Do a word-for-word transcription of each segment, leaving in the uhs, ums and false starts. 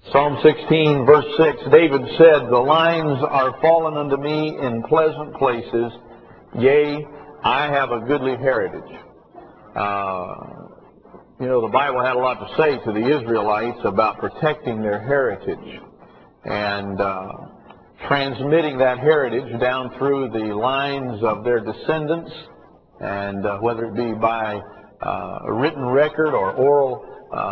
Psalm sixteen, verse six, David said, "The lines are fallen unto me in pleasant places. Yea, I have a goodly heritage." Uh, you know, the Bible had a lot to say to the Israelites about protecting their heritage and uh, transmitting that heritage down through the lines of their descendants, and uh, whether it be by uh, a written record or oral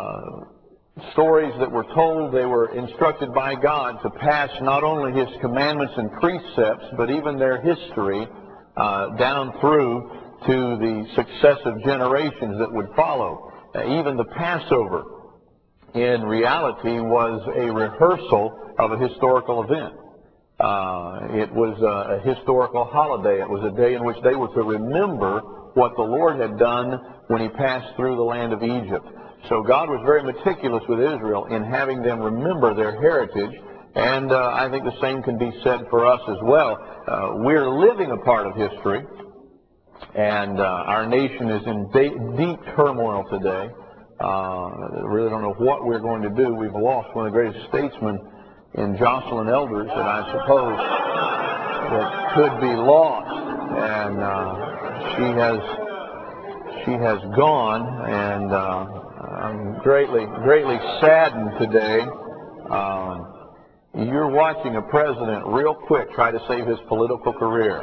uh, stories that were told, they were instructed by God to pass not only His commandments and precepts, but even their history uh, down through to the successive generations that would follow. Uh, even the Passover, in reality, was a rehearsal of a historical event. Uh, it was a, a historical holiday. It was a day in which they were to remember what the Lord had done when He passed through the land of Egypt. So God was very meticulous with Israel in having them remember their heritage, and uh, I think the same can be said for us as well. Uh, we're living a part of history, and uh, our nation is in deep turmoil today. Uh, really don't know what we're going to do. We've lost one of the greatest statesmen in Jocelyn Elders that I suppose that could be lost, and uh, she has she has gone, and uh, I'm greatly greatly saddened today. Um, you're watching a president real quick try to save his political career,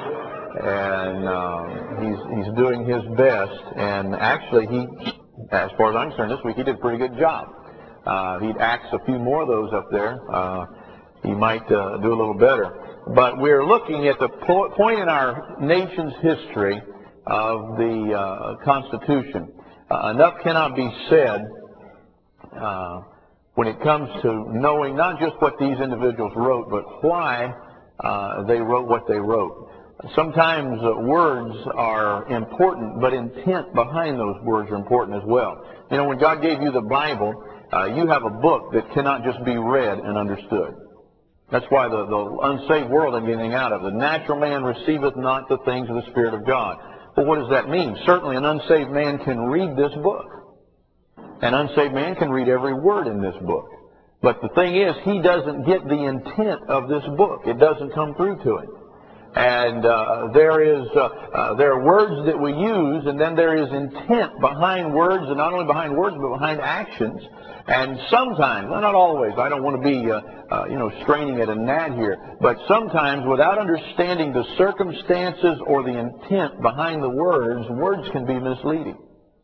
and um, he's he's doing his best, and actually he, as far as I'm concerned, this week he did a pretty good job. Uh, he'd axe a few more of those up there. Uh, he might uh, do a little better. But we're looking at the po point in our nation's history of the uh, Constitution. Uh, enough cannot be said uh, when it comes to knowing not just what these individuals wrote, but why uh, they wrote what they wrote. Sometimes uh, words are important, but intent behind those words are important as well. You know, when God gave you the Bible, Uh, you have a book that cannot just be read and understood. That's why the, the unsaved world ain't getting out of it. The natural man receiveth not the things of the Spirit of God. Well, what does that mean? Certainly an unsaved man can read this book. An unsaved man can read every word in this book. But the thing is, he doesn't get the intent of this book. It doesn't come through to him. And uh, there is uh, uh, there are words that we use, and then there is intent behind words, and not only behind words, but behind actions. And sometimes, well, not always, I don't want to be, uh, uh, you know, straining at a gnat here, but sometimes without understanding the circumstances or the intent behind the words, words can be misleading.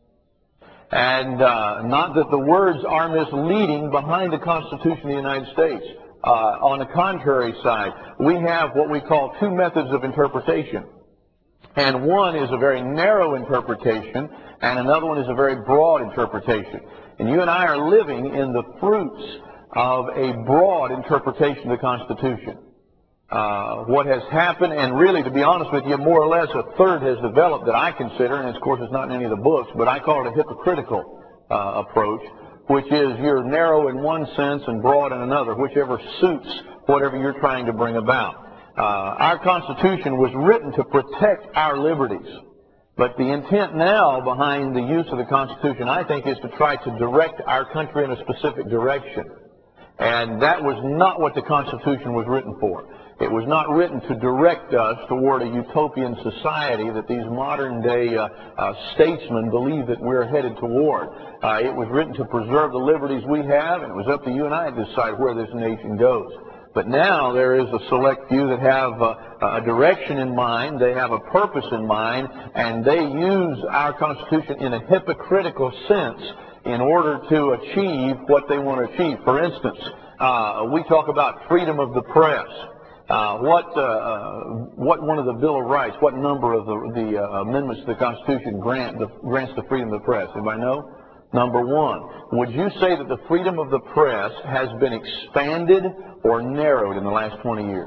And uh, not that the words are misleading behind the Constitution of the United States. Uh, on the contrary side, we have what we call two methods of interpretation. And one is a very narrow interpretation, and another one is a very broad interpretation. And you and I are living in the fruits of a broad interpretation of the Constitution. Uh, what has happened, and really, to be honest with you, more or less a third has developed that I consider, and of course it's not in any of the books, but I call it a hypocritical uh, approach, which is you're narrow in one sense and broad in another, whichever suits whatever you're trying to bring about. Uh, our Constitution was written to protect our liberties. But the intent now behind the use of the Constitution, I think, is to try to direct our country in a specific direction. And that was not what the Constitution was written for. It was not written to direct us toward a utopian society that these modern-day uh, uh, statesmen believe that we're headed toward. Uh, it was written to preserve the liberties we have, and it was up to you and I to decide where this nation goes. But now there is a select few that have uh, a direction in mind, they have a purpose in mind, and they use our Constitution in a hypocritical sense in order to achieve what they want to achieve. For instance, uh, we talk about freedom of the press. Uh, what uh, what one of the Bill of Rights, what number of the, the uh, amendments to the Constitution grant the, grants the freedom of the press? Anybody know? Number one. Would you say that the freedom of the press has been expanded or narrowed in the last twenty years?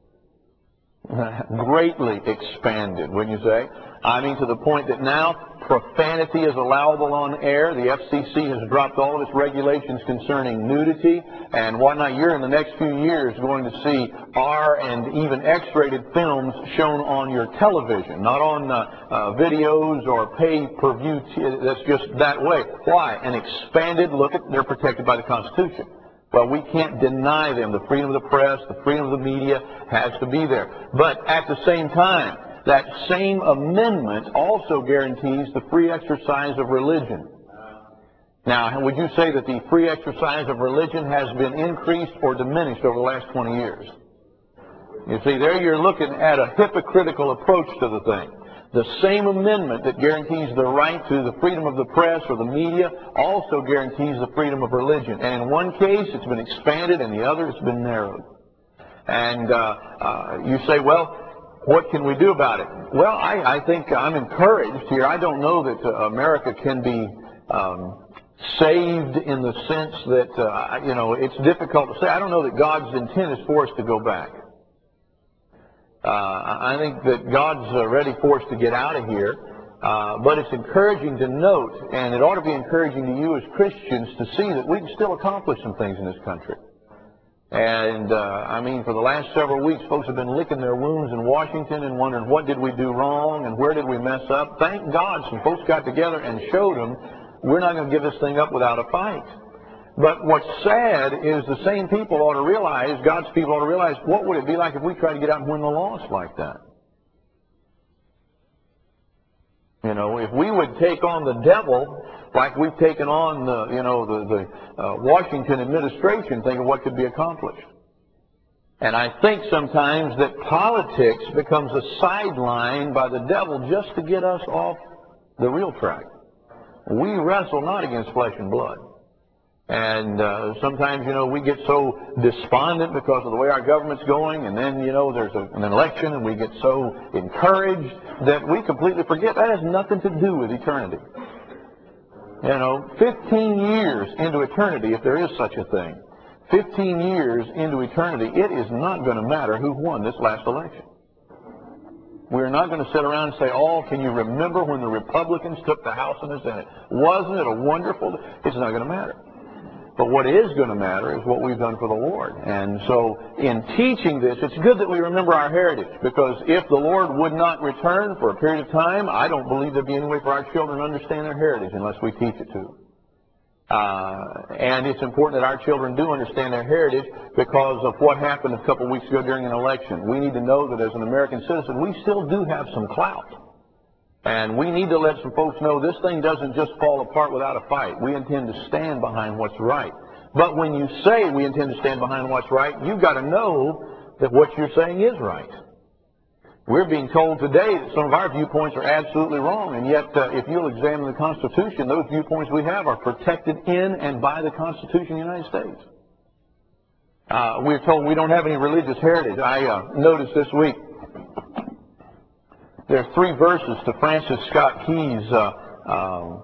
Greatly expanded, wouldn't you say? I mean, to the point that now profanity is allowable on air. The F C C has dropped all of its regulations concerning nudity and whatnot. You're in the next few years going to see R and even X-rated films shown on your television, not on uh, uh, videos or pay-per-view. That's just that way. Why? An expanded look at, they're protected by the Constitution. Well, we can't deny them. The freedom of the press, the freedom of the media has to be there. But at the same time, that same amendment also guarantees the free exercise of religion. Now, would you say that the free exercise of religion has been increased or diminished over the last twenty years? You see, there you're looking at a hypocritical approach to the thing. The same amendment that guarantees the right to the freedom of the press or the media also guarantees the freedom of religion. And in one case, it's been expanded, and the other, it's been narrowed. And uh, uh, you say, well, what can we do about it? Well, I, I think I'm encouraged here. I don't know that uh, America can be um, saved in the sense that, uh, you know, it's difficult to say. I don't know that God's intent is for us to go back. Uh, I think that God's uh, ready for us to get out of here, uh, but it's encouraging to note, and it ought to be encouraging to you as Christians to see that we can still accomplish some things in this country. And, uh, I mean, for the last several weeks, folks have been licking their wounds in Washington and wondering what did we do wrong and where did we mess up. Thank God some folks got together and showed them we're not going to give this thing up without a fight. But what's sad is the same people ought to realize, God's people ought to realize, what would it be like if we tried to get out and win the loss like that? You know, if we would take on the devil like we've taken on the, you know, the, the uh, Washington administration, think of what could be accomplished. And I think sometimes that politics becomes a sideline by the devil just to get us off the real track. We wrestle not against flesh and blood. And uh, sometimes, you know, we get so despondent because of the way our government's going, and then, you know, there's a, an election, and we get so encouraged that we completely forget that has nothing to do with eternity. You know, fifteen years into eternity, if there is such a thing, fifteen years into eternity, it is not going to matter who won this last election. We're not going to sit around and say, oh, can you remember when the Republicans took the House and the Senate? Wasn't it a wonderful... It's not going to matter. But what is going to matter is what we've done for the Lord. And so in teaching this, it's good that we remember our heritage, because if the Lord would not return for a period of time, I don't believe there'd be any way for our children to understand their heritage unless we teach it to them. Uh, and it's important that our children do understand their heritage because of what happened a couple of weeks ago during an election. We need to know that as an American citizen, we still do have some clout. And we need to let some folks know this thing doesn't just fall apart without a fight. We intend to stand behind what's right. But when you say we intend to stand behind what's right, you've got to know that what you're saying is right. We're being told today that some of our viewpoints are absolutely wrong, and yet uh, if you'll examine the Constitution, those viewpoints we have are protected in and by the Constitution of the United States. Uh, we're told we don't have any religious heritage. I uh, noticed this week there are three verses to Francis Scott Key's, uh, um,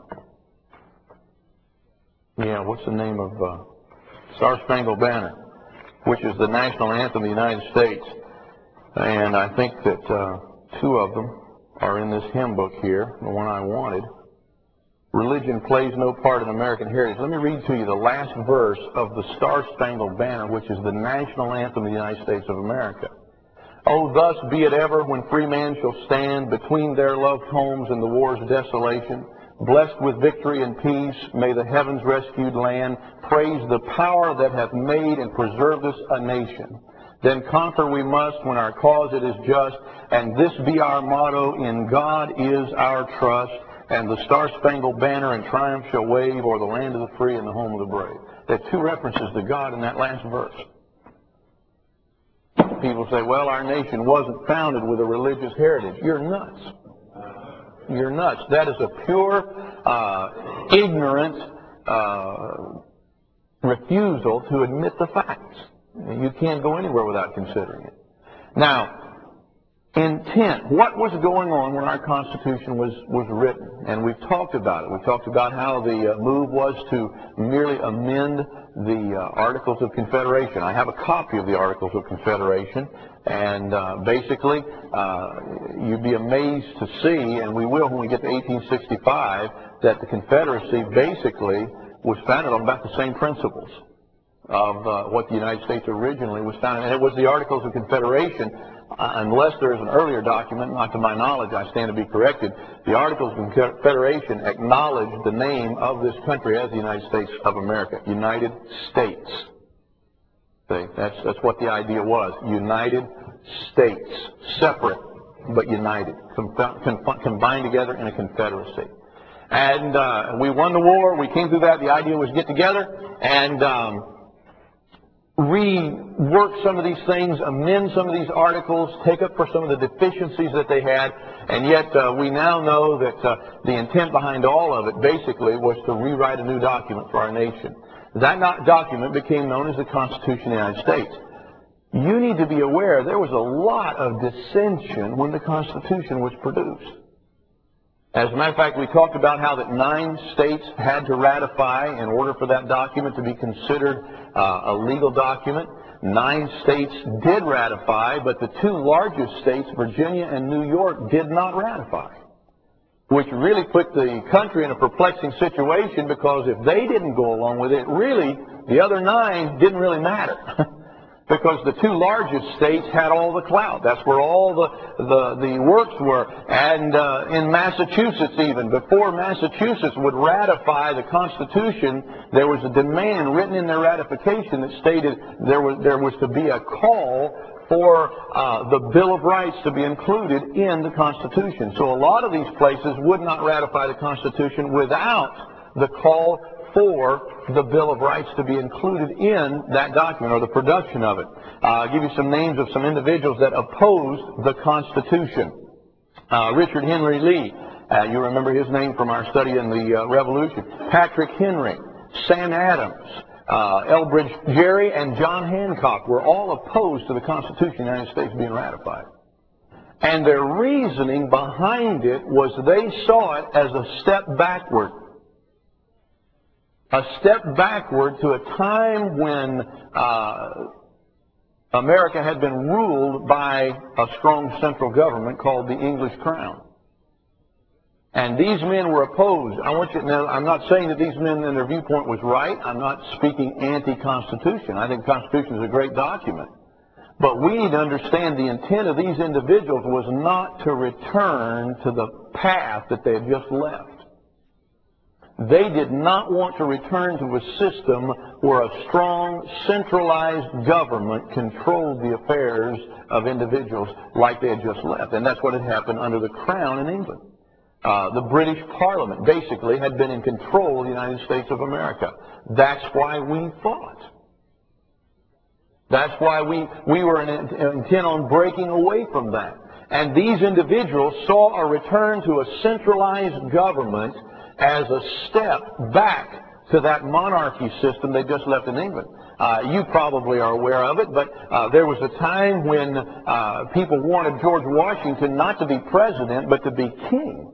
yeah, what's the name of uh, Star Spangled Banner, which is the national anthem of the United States. And I think that uh, two of them are in this hymn book here, the one I wanted. Religion plays no part in American heritage. Let me read to you the last verse of the Star Spangled Banner, which is the national anthem of the United States of America. Oh, thus be it ever when free man shall stand between their loved homes and the war's desolation. Blessed with victory and peace, may the heavens rescued land praise the power that hath made and preserved us a nation. Then conquer we must when our cause it is just, and this be our motto, in God is our trust, and the Star-Spangled Banner in triumph shall wave o'er the land of the free and the home of the brave. There are two references to God in that last verse. People say, well, our nation wasn't founded with a religious heritage. You're nuts. You're nuts. That is a pure, uh, ignorant uh, refusal to admit the facts. You can't go anywhere without considering it. Now, intent. What was going on when our Constitution was, was written? And we've talked about it. We've talked about how the uh, move was to merely amend the uh, Articles of Confederation. I have a copy of the Articles of Confederation, and uh, basically uh, you'd be amazed to see, and we will when we get to eighteen sixty-five, that the Confederacy basically was founded on about the same principles of uh, what the United States originally was founded. And it was the Articles of Confederation, uh, unless there is an earlier document, not to my knowledge, I stand to be corrected, the Articles of Confederation acknowledged the name of this country as the United States of America. United States. See, that's, that's what the idea was. United States. Separate, but united. Com com combined together in a confederacy. And uh, we won the war. We came through that. The idea was get together and um, rework some of these things, amend some of these articles, take up for some of the deficiencies that they had. And yet uh, we now know that uh, the intent behind all of it basically was to rewrite a new document for our nation. That document became known as the Constitution of the United States. You need to be aware there was a lot of dissension when the Constitution was produced. As a matter of fact, we talked about how that nine states had to ratify in order for that document to be considered uh, a legal document. Nine states did ratify, but the two largest states, Virginia and New York, did not ratify, which really put the country in a perplexing situation, because if they didn't go along with it, really, the other nine didn't really matter. Because the two largest states had all the clout. That's where all the, the, the works were. And uh, in Massachusetts even, before Massachusetts would ratify the Constitution, there was a demand written in their ratification that stated there was, there was to be a call for uh, the Bill of Rights to be included in the Constitution. So a lot of these places would not ratify the Constitution without the call for the Bill of Rights to be included in that document, or the production of it. Uh, I'll give you some names of some individuals that opposed the Constitution. Uh, Richard Henry Lee, uh, you remember his name from our study in the uh, Revolution. Patrick Henry, Sam Adams, uh, Elbridge Gerry, and John Hancock were all opposed to the Constitution of the United States being ratified. And their reasoning behind it was they saw it as a step backward. A step backward to a time when uh, America had been ruled by a strong central government called the English Crown. And these men were opposed. I want you to know, I'm not saying that these men and their viewpoint was right. I'm not speaking anti-Constitution. I think the Constitution is a great document. But we need to understand the intent of these individuals was not to return to the path that they had just left. They did not want to return to a system where a strong, centralized government controlled the affairs of individuals like they had just left. And that's what had happened under the Crown in England. Uh, the British Parliament basically had been in control of the United States of America. That's why we fought. That's why we, we were intent on breaking away from that. And these individuals saw a return to a centralized government as a step back to that monarchy system they just left in England. Uh, you probably are aware of it, but uh, there was a time when uh, people wanted George Washington not to be president, but to be king.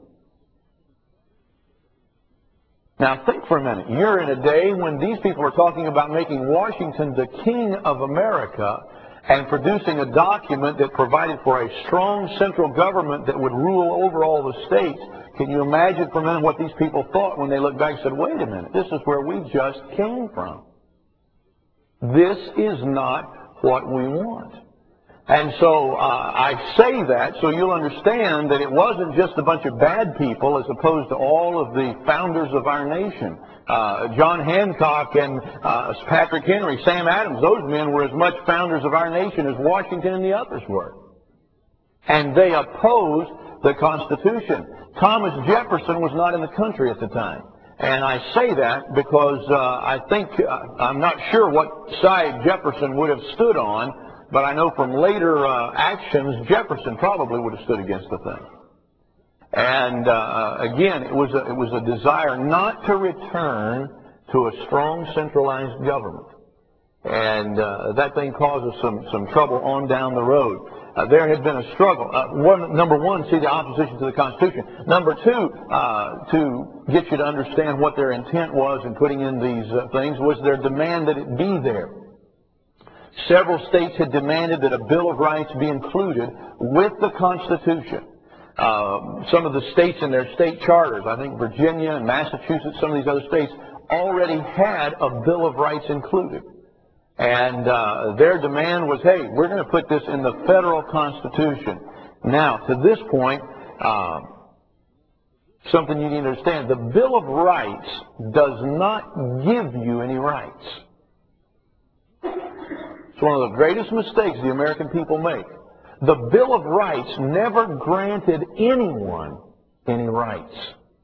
Now think for a minute. You're in a day when these people are talking about making Washington the king of America and producing a document that provided for a strong central government that would rule over all the states. Can you imagine for a minute what these people thought when they looked back and said, wait a minute, this is where we just came from. This is not what we want. And so uh, I say that so you'll understand that it wasn't just a bunch of bad people as opposed to all of the founders of our nation. Uh, John Hancock and uh, Patrick Henry, Sam Adams, those men were as much founders of our nation as Washington and the others were. And they opposed the Constitution. Thomas Jefferson was not in the country at the time. And I say that because uh, I think, uh, I'm not sure what side Jefferson would have stood on, but I know from later uh, actions, Jefferson probably would have stood against the thing. And uh, again, it was, a, it was a desire not to return to a strong centralized government. And uh, that thing caused us some, some trouble on down the road. Uh, there had been a struggle. Uh, one, number one, see the opposition to the Constitution. Number two, uh, to get you to understand what their intent was in putting in these uh, things, was their demand that it be there. Several states had demanded that a Bill of Rights be included with the Constitution. Uh, some of the states in their state charters, I think Virginia and Massachusetts, some of these other states, already had a Bill of Rights included. And uh, their demand was, hey, we're going to put this in the federal Constitution. Now, to this point, uh, something you need to understand, the Bill of Rights does not give you any rights. It's one of the greatest mistakes the American people make. The Bill of Rights never granted anyone any rights.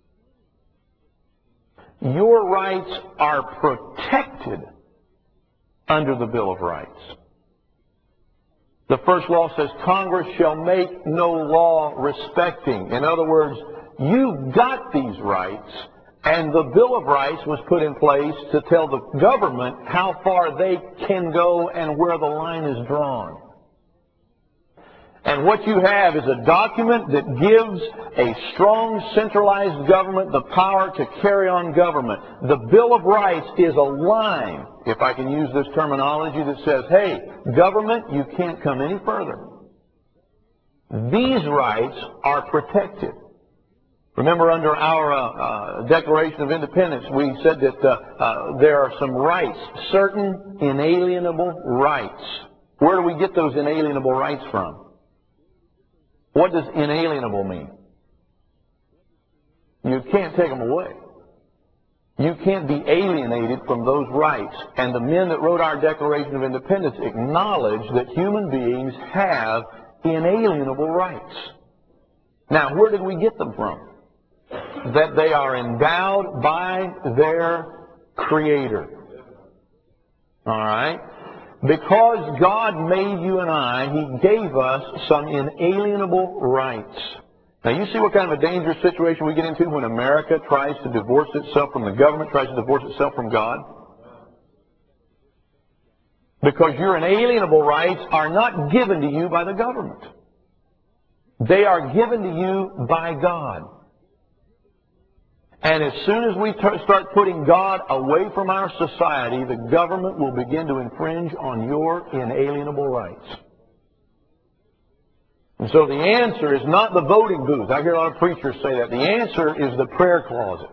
Your rights are protected under the Bill of Rights. The first law says Congress shall make no law respecting. In other words, you got these rights, and the Bill of Rights was put in place to tell the government how far they can go and where the line is drawn. And what you have is a document that gives a strong centralized government the power to carry on government. The Bill of Rights is a line, if I can use this terminology, that says, hey, government, you can't come any further. These rights are protected. Remember, under our uh, uh, Declaration of Independence, we said that uh, uh, there are some rights, certain inalienable rights. Where do we get those inalienable rights from? What does inalienable mean? You can't take them away. You can't be alienated from those rights. And the men that wrote our Declaration of Independence acknowledge that human beings have inalienable rights. Now, where did we get them from? That they are endowed by their Creator. All right? Because God made you and I, He gave us some inalienable rights. Now you see what kind of a dangerous situation we get into when America tries to divorce itself from the government, tries to divorce itself from God? Because your inalienable rights are not given to you by the government. They are given to you by God. And as soon as we start putting God away from our society, the government will begin to infringe on your inalienable rights. And so the answer is not the voting booth. I hear a lot of preachers say that. The answer is the prayer closet.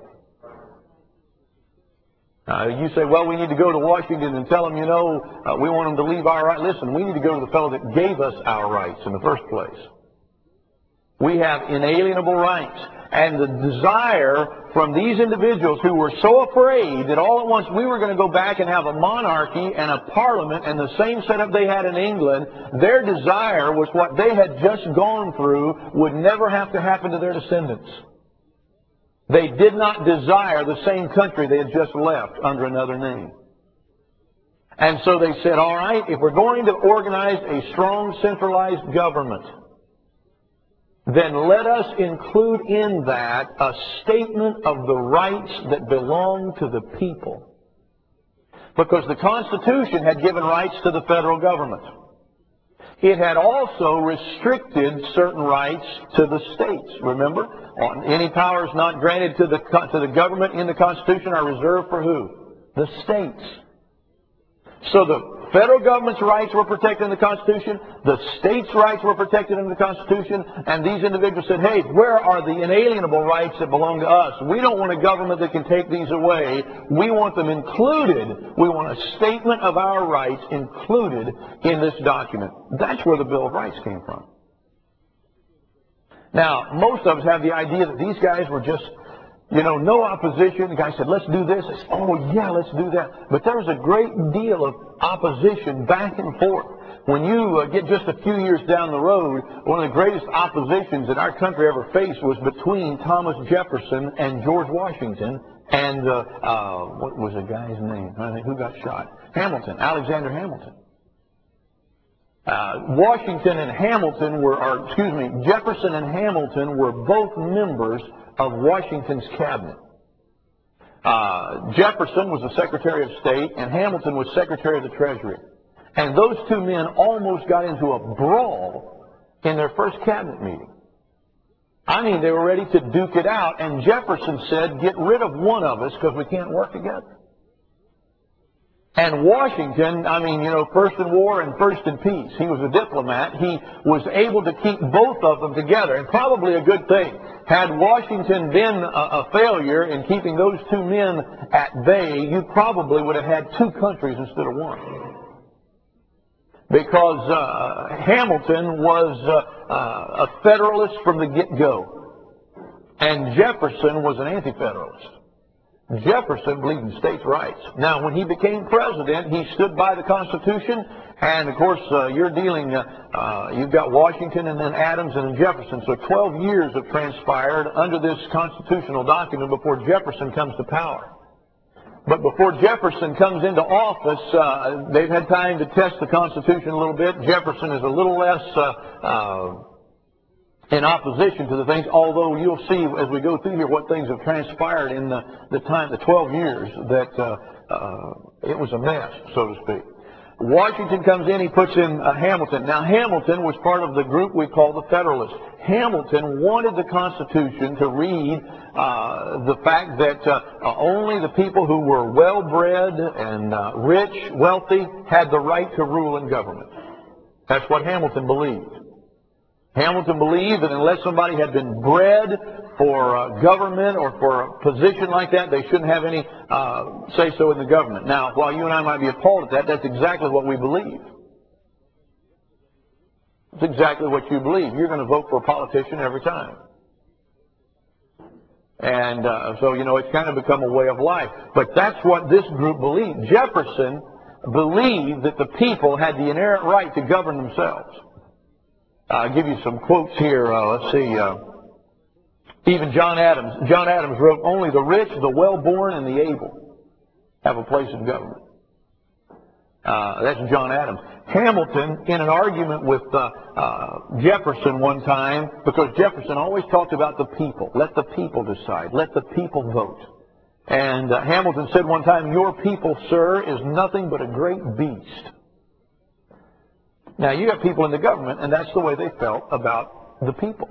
Uh, you say, well, we need to go to Washington and tell them, you know, uh, we want them to leave our rights. Listen, we need to go to the fellow that gave us our rights in the first place. We have inalienable rights. And the desire from these individuals who were so afraid that all at once we were going to go back and have a monarchy and a parliament and the same setup they had in England, their desire was what they had just gone through would never have to happen to their descendants. They did not desire the same country they had just left under another name. And so they said, all right, if we're going to organize a strong centralized government, then let us include in that a statement of the rights that belong to the people. Because the Constitution had given rights to the federal government. It had also restricted certain rights to the states. Remember? Any powers not granted to the, to the government in the Constitution are reserved for who? The states. So the federal government's rights were protected in the Constitution, the states' rights were protected in the Constitution, and these individuals said, hey, where are the inalienable rights that belong to us? We don't want a government that can take these away. We want them included. We want a statement of our rights included in this document. That's where the Bill of Rights came from. Now, most of us have the idea that these guys were just, you know, no opposition. The guy said, let's do this. I said, oh, yeah, let's do that. But there was a great deal of opposition back and forth. When you uh, get just a few years down the road, one of the greatest oppositions that our country ever faced was between Thomas Jefferson and George Washington and, uh, uh, what was the guy's name? I think who got shot? Hamilton, Alexander Hamilton. Uh, Washington and Hamilton were, or excuse me, Jefferson and Hamilton were both members of Washington's cabinet. Uh, Jefferson was the Secretary of State and Hamilton was Secretary of the Treasury. And those two men almost got into a brawl in their first cabinet meeting. I mean, they were ready to duke it out, and Jefferson said, get rid of one of us because we can't work together. And Washington, I mean, you know, first in war and first in peace. He was a diplomat. He was able to keep both of them together, and probably a good thing. Had Washington been a, a failure in keeping those two men at bay, you probably would have had two countries instead of one. Because uh, Hamilton was uh, uh, a Federalist from the get-go, and Jefferson was an anti-Federalist. Jefferson believed in states' rights. Now, when he became president, he stood by the Constitution, And of course, uh, you're dealing, uh, uh, you've got Washington and then Adams and then Jefferson. So twelve years have transpired under this constitutional document before Jefferson comes to power. But before Jefferson comes into office, uh, they've had time to test the Constitution a little bit. Jefferson is a little less uh, uh, in opposition to the things, although you'll see as we go through here what things have transpired in the, the time, the twelve years, that uh, uh, it was a mess, so to speak. Washington comes in, he puts in uh, Hamilton. Now, Hamilton was part of the group we call the Federalists. Hamilton wanted the Constitution to read uh, the fact that uh, only the people who were well-bred and uh, rich, wealthy, had the right to rule in government. That's what Hamilton believed. Hamilton believed that unless somebody had been bred for uh, government or for a position like that, they shouldn't have any uh, say-so in the government. Now, while you and I might be appalled at that, that's exactly what we believe. It's exactly what you believe. You're going to vote for a politician every time. And uh, so, you know, it's kind of become a way of life. But that's what this group believed. Jefferson believed that the people had the inherent right to govern themselves. I'll give you some quotes here. Uh, let's see. Uh, even John Adams. John Adams wrote, "Only the rich, the well-born, and the able have a place in government." Uh, that's John Adams. Hamilton, in an argument with uh, uh, Jefferson one time, because Jefferson always talked about the people. Let the people decide. Let the people vote. And uh, Hamilton said one time, "Your people, sir, is nothing but a great beast." Now, you have people in the government, and that's the way they felt about the people.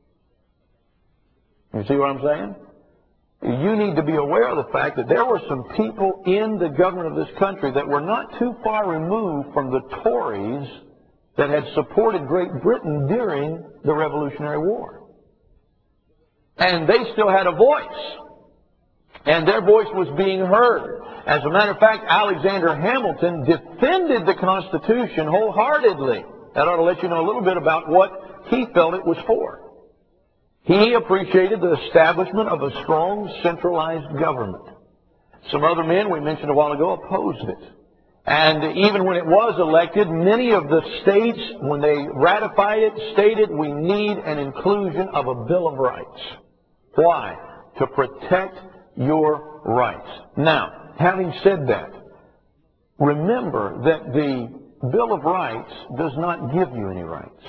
You see what I'm saying? You need to be aware of the fact that there were some people in the government of this country that were not too far removed from the Tories that had supported Great Britain during the Revolutionary War. And they still had a voice. And their voice was being heard. As a matter of fact, Alexander Hamilton defended the Constitution wholeheartedly. That ought to let you know a little bit about what he felt it was for. He appreciated the establishment of a strong, centralized government. Some other men, we mentioned a while ago, opposed it. And even when it was elected, many of the states, when they ratified it, stated we need an inclusion of a Bill of Rights. Why? To protect your rights. Now, having said that, remember that the Bill of Rights does not give you any rights.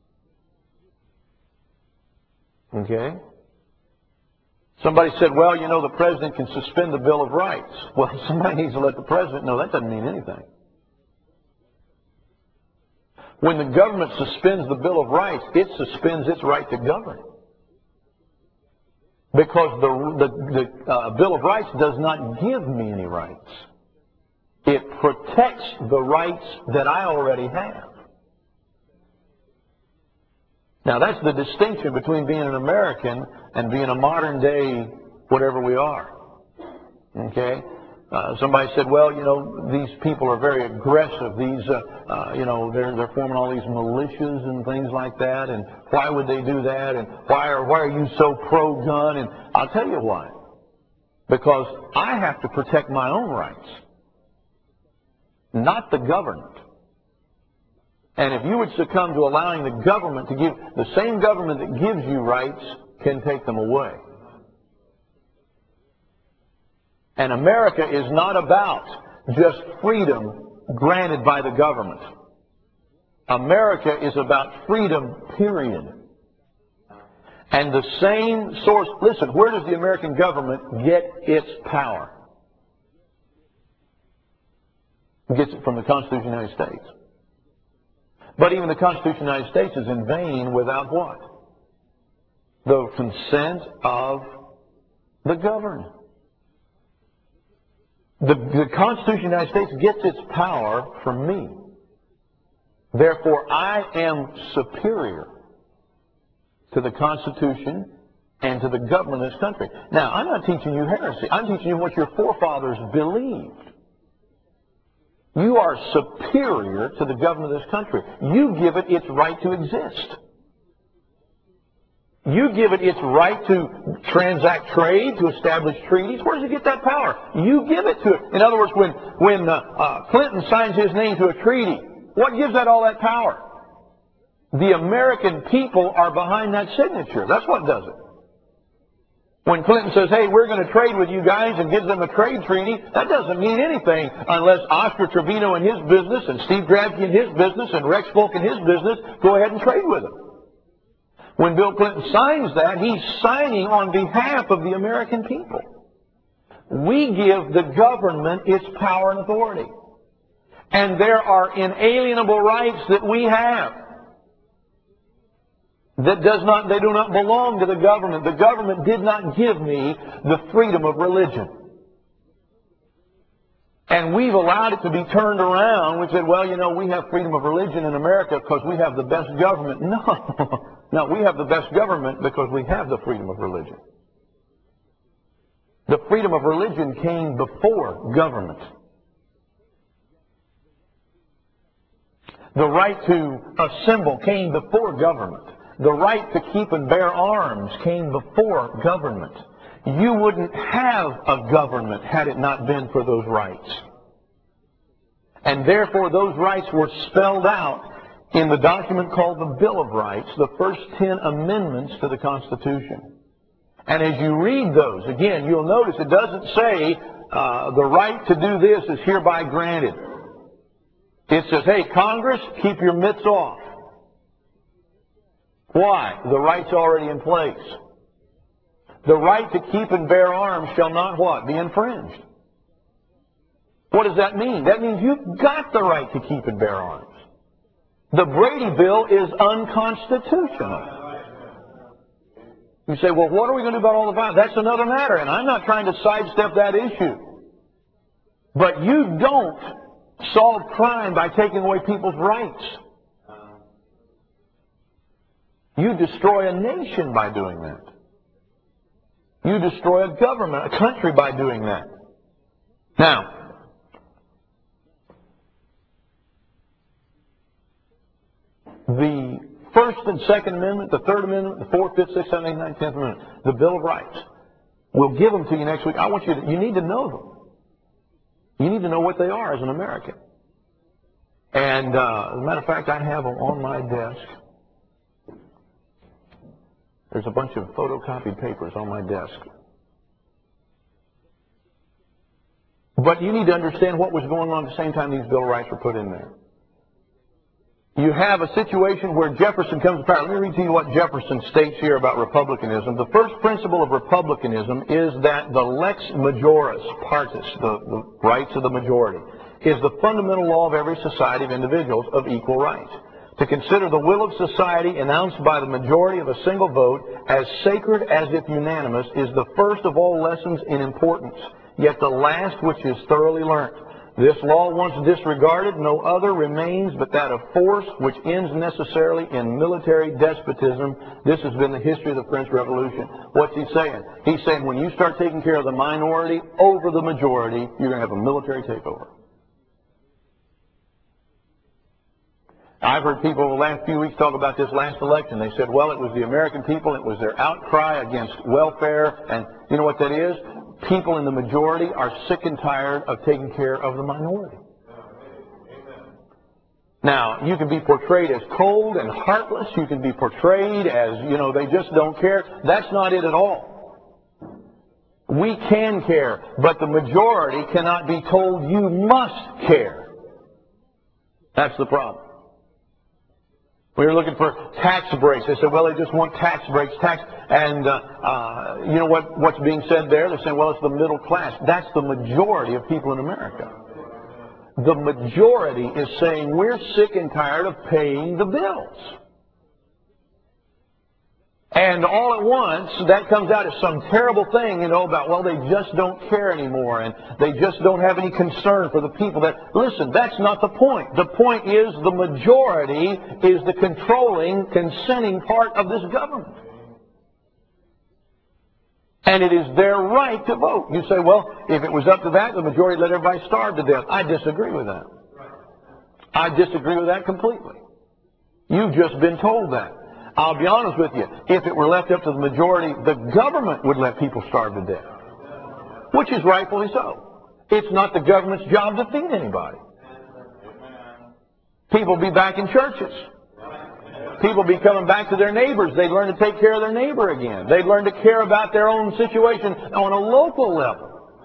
Okay? Somebody said, well, you know, the president can suspend the Bill of Rights. Well, somebody needs to let the president know that doesn't mean anything. When the government suspends the Bill of Rights, it suspends its right to govern. Because the, the, the uh, Bill of Rights does not give me any rights. It protects the rights that I already have. Now, that's the distinction between being an American and being a modern day whatever we are. Okay? Uh, somebody said, well, you know, these people are very aggressive. These, uh, uh, you know, they're, they're forming all these militias and things like that. And why would they do that? And why are, why are you so pro-gun? And I'll tell you why. Because I have to protect my own rights, not the government. And if you would succumb to allowing the government to give, the same government that gives you rights can take them away. And America is not about just freedom granted by the government. America is about freedom, period. And the same source, listen, where does the American government get its power? It gets it from the Constitution of the United States. But even the Constitution of the United States is in vain without what? The consent of the governed. The, the Constitution of the United States gets its power from me. Therefore, I am superior to the Constitution and to the government of this country. Now, I'm not teaching you heresy. I'm teaching you what your forefathers believed. You are superior to the government of this country. You give it its right to exist. You give it its right to transact trade, to establish treaties. Where does it get that power? You give it to it. In other words, when, when uh, uh, Clinton signs his name to a treaty, What gives that all that power? The American people are behind that signature. That's what does it. When Clinton says, hey, we're going to trade with you guys and gives them a trade treaty, that doesn't mean anything unless Oscar Trevino and his business and Steve Grabke and his business and Rex Volk and his business go ahead and trade with them. When Bill Clinton signs that, he's signing on behalf of the American people. We give the government its power and authority. And there are inalienable rights that we have that does not, they do not belong to the government. The government did not give me the freedom of religion. And we've allowed it to be turned around. We said, well, you know, we have freedom of religion in America because we have the best government. No, no, we have the best government because we have the freedom of religion. The freedom of religion came before government. The right to assemble came before government. The right to keep and bear arms came before government. You wouldn't have a government had it not been for those rights. And therefore those rights were spelled out in the document called the Bill of Rights, the first ten amendments to the Constitution. And as you read those, again, you'll notice it doesn't say uh, the right to do this is hereby granted. It says, hey, Congress, keep your mitts off. Why? The right's already in place. The right to keep and bear arms shall not what? Be infringed. What does that mean? That means you've got the right to keep and bear arms. The Brady Bill is unconstitutional. You say, well, what are we going to do about all the violence? That's another matter, and I'm not trying to sidestep that issue. But you don't solve crime by taking away people's rights. You destroy a nation by doing that. You destroy a government, a country by doing that. Now, the First and Second Amendment, the Third Amendment, the Fourth, Fifth, Sixth, Seventh, Eighth, Ninth, Tenth Amendment, the Bill of Rights. We'll give them to you next week. I want you to, you need to know them. You need to know what they are as an American. And uh, as a matter of fact, I have them on my desk. There's a bunch of photocopied papers on my desk. But you need to understand what was going on at the same time these Bill of Rights were put in there. You have a situation where Jefferson comes to power. Let me read to you what Jefferson states here about republicanism. The first principle of republicanism is that the lex majoris partis, the, the rights of the majority, is the fundamental law of every society of individuals of equal rights. To consider the will of society announced by the majority of a single vote as sacred as if unanimous is the first of all lessons in importance, yet the last which is thoroughly learnt. This law once disregarded, no other remains but that of force, which ends necessarily in military despotism. This has been the history of the French Revolution. What's he saying? He's saying when you start taking care of the minority over the majority, you're going to have a military takeover. I've heard people the last few weeks talk about this last election. They said, well, it was the American people, it was their outcry against welfare, and you know what that is? People in the majority are sick and tired of taking care of the minority. Now, you can be portrayed as cold and heartless. You can be portrayed as, you know, they just don't care. That's not it at all. We can care, but the majority cannot be told you must care. That's the problem. We were looking for tax breaks. They said, well, they just want tax breaks, tax, and uh, uh, you know what? What's being said there? They're saying, well, it's the middle class. That's the majority of people in America. The majority is saying we're sick and tired of paying the bills. And all at once, that comes out as some terrible thing, you know, about, well, they just don't care anymore, and they just don't have any concern for the people. That listen, that's not the point. The point is the majority is the controlling, consenting part of this government. And it is their right to vote. You say, well, if it was up to that, the majority let everybody starve to death. I disagree with that. I disagree with that completely. You've just been told that. I'll be honest with you, if it were left up to the majority, the government would let people starve to death. Which is rightfully so. It's not the government's job to feed anybody. People be back in churches. People be coming back to their neighbors. They'd learn to take care of their neighbor again. They'd learn to care about their own situation on a local level.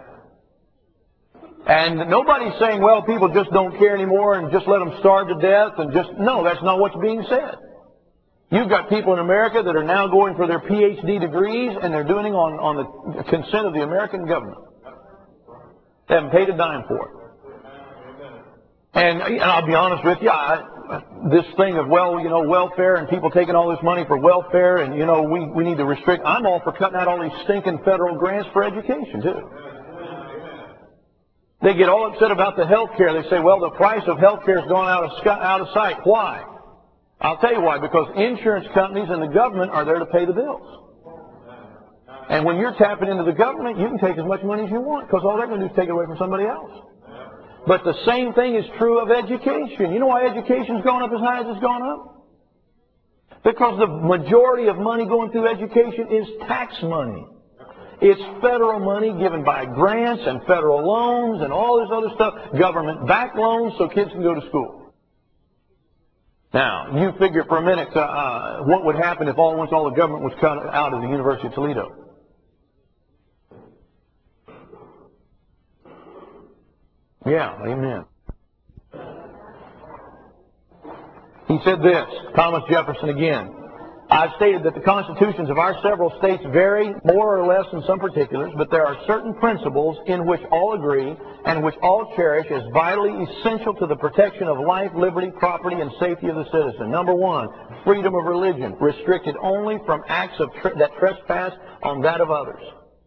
And nobody's saying, well, people just don't care anymore and just let them starve to death and just, no, that's not what's being said. You've got people in America that are now going for their P H D degrees and they're doing it on, on the consent of the American government. They haven't paid a dime for it. And, and I'll be honest with you, I, this thing of, well, you know, welfare and people taking all this money for welfare and, you know, we, we need to restrict. I'm all for cutting out all these stinking federal grants for education, too. They get all upset about the health care. They say, well, the price of health care is going out of, out of sight. Why? I'll tell you why. Because insurance companies and the government are there to pay the bills. And when you're tapping into the government, you can take as much money as you want because all they're going to do is take it away from somebody else. But the same thing is true of education. You know why education's gone up as high as it's gone up? Because the majority of money going through education is tax money. It's federal money given by grants and federal loans and all this other stuff, government-backed loans so kids can go to school. Now, you figure for a minute uh, what would happen if all once all the government was cut out of the University of Toledo. Yeah, amen. He said this, Thomas Jefferson again. I've stated that the constitutions of our several states vary more or less in some particulars, but there are certain principles in which all agree and which all cherish as vitally essential to the protection of life, liberty, property, and safety of the citizen. Number one, freedom of religion, restricted only from acts of tre that trespass on that of others.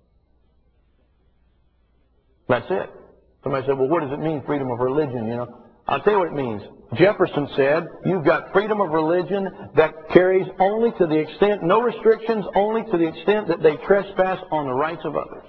That's it. Somebody said, well, what does it mean, freedom of religion, you know? I'll tell you what it means. Jefferson said, you've got freedom of religion that carries only to the extent, no restrictions, only to the extent that they trespass on the rights of others.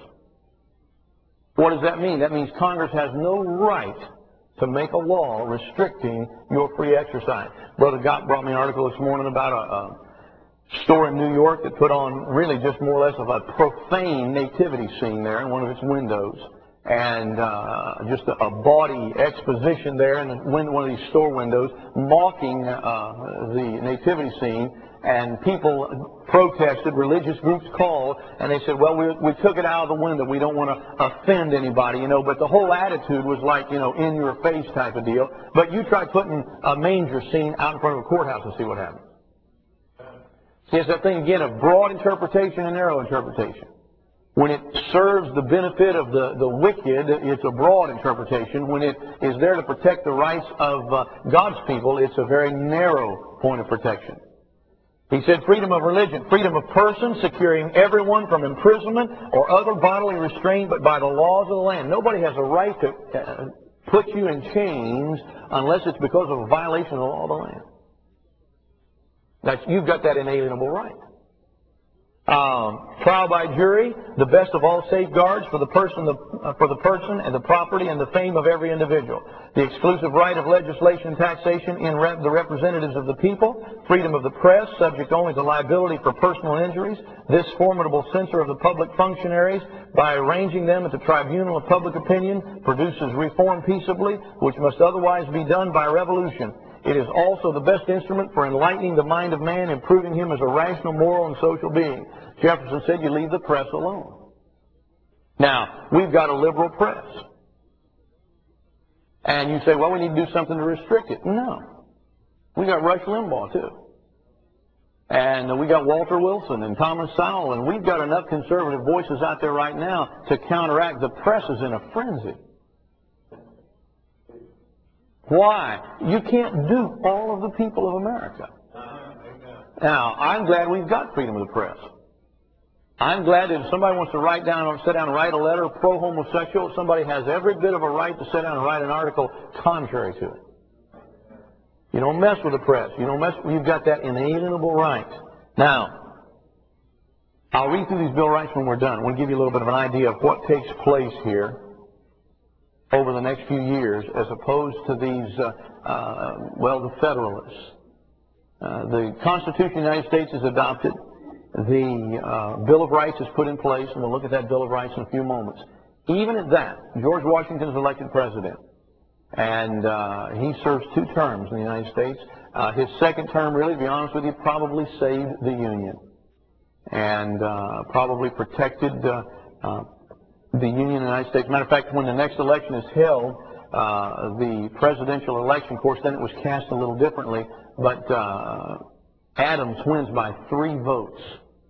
What does that mean? That means Congress has no right to make a law restricting your free exercise. Brother Gott brought me an article this morning about a, a store in New York that put on really just more or less of a profane nativity scene there in one of its windows. And uh, just a, a bawdy exposition there in one of these store windows, mocking uh, the nativity scene. And people protested, religious groups called, and they said, well, we, we took it out of the window. We don't want to offend anybody, you know. But the whole attitude was like, you know, in your face type of deal. But you try putting a manger scene out in front of a courthouse and see what happens. See, it's that thing again of broad interpretation and narrow interpretation. When it serves the benefit of the, the wicked, it's a broad interpretation. When it is there to protect the rights of uh, God's people, it's a very narrow point of protection. He said freedom of religion, freedom of person, securing everyone from imprisonment or other bodily restraint, but by the laws of the land. Nobody has a right to uh, put you in chains unless it's because of a violation of the law of the land. That's, you've got that inalienable right. Um, trial by jury, the best of all safeguards for the person, the, uh, for the person and the property and the fame of every individual. The exclusive right of legislation and taxation in rep the representatives of the people. Freedom of the press, subject only to liability for personal injuries. This formidable censor of the public functionaries, by arranging them at the tribunal of public opinion, produces reform peaceably, which must otherwise be done by revolution. It is also the best instrument for enlightening the mind of man, improving him as a rational, moral, and social being. Jefferson said you leave the press alone. Now, we've got a liberal press. And you say, well, we need to do something to restrict it. No. We got Rush Limbaugh, too. And we got Walter Wilson and Thomas Sowell, and we've got enough conservative voices out there right now to counteract. The press is in a frenzy. Why? You can't do all of the people of America. Now, I'm glad we've got freedom of the press. I'm glad that if somebody wants to write down or sit down and write a letter pro-homosexual, somebody has every bit of a right to sit down and write an article contrary to it. You don't mess with the press. You don't mess. You've got that inalienable right. Now, I'll read through these Bill of Rights when we're done. We'll give you a little bit of an idea of what takes place here over the next few years, as opposed to these, uh, uh, well, the Federalists. Uh, the Constitution of the United States is adopted. The uh, Bill of Rights is put in place, and we'll look at that Bill of Rights in a few moments. Even at that, George Washington is elected president. And uh, he serves two terms in the United States. Uh, his second term, really, to be honest with you, probably saved the Union and uh, probably protected uh, uh, the Union in the United States. Matter of fact, when the next election is held, uh, the presidential election, of course, then it was cast a little differently, but uh, Adams wins by three votes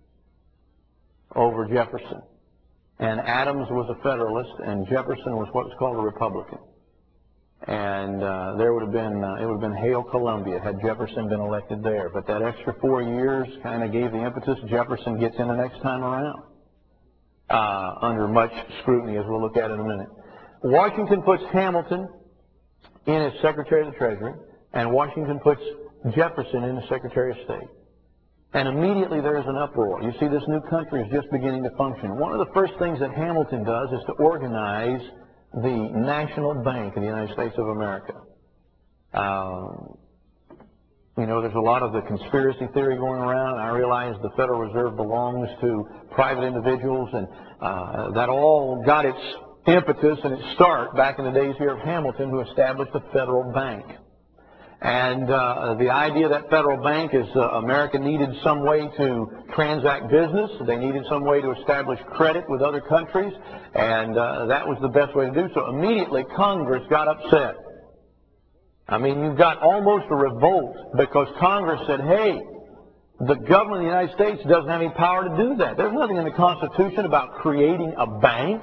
over Jefferson. And Adams was a Federalist, and Jefferson was what was called a Republican. And uh, there would have been, uh, it would have been Hail Columbia had Jefferson been elected there. But that extra four years kind of gave the impetus. Jefferson gets in the next time around, uh, under much scrutiny, as we'll look at in a minute. Washington puts Hamilton in as Secretary of the Treasury, and Washington puts Jefferson in as Secretary of State. And immediately there is an uproar. You see, this new country is just beginning to function. One of the first things that Hamilton does is to organize the National Bank of the United States of America. Um, you know, there's a lot of the conspiracy theory going around. I realize the Federal Reserve belongs to private individuals, and uh, that all got its impetus and its start back in the days here of Hamilton, who established the Federal Bank. And uh, the idea that Federal Bank is uh, America needed some way to transact business. They needed some way to establish credit with other countries, and uh, that was the best way to do so. Immediately, Congress got upset. I mean, you've got almost a revolt because Congress said, hey, the government of the United States doesn't have any power to do that. There's nothing in the Constitution about creating a bank.